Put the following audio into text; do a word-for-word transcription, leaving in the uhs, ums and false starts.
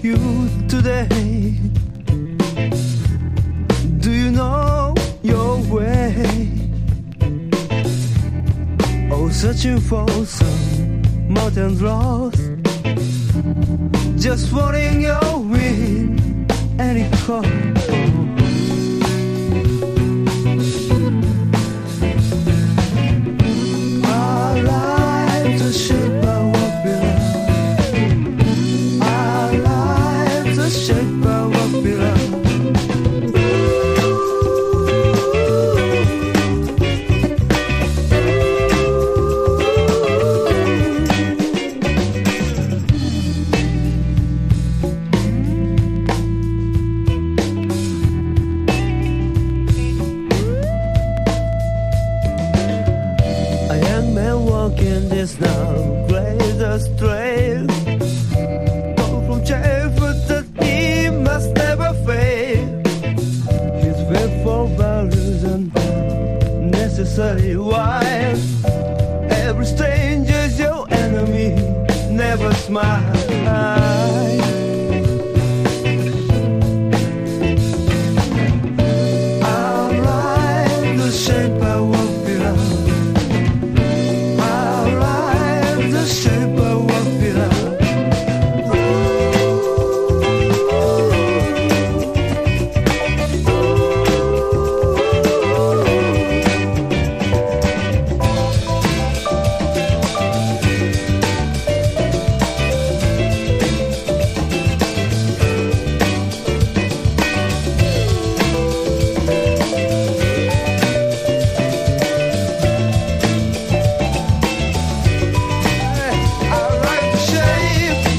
you today? Do you know your way? Oh, searching for some mountain roads, just following your wind and it calls. Our lives are shaped by what we love. Our lives are shaped by what we love. This now greatest trail, come from childhood that he must never fail. His faithful values and necessary while every stranger's your enemy. Never smile.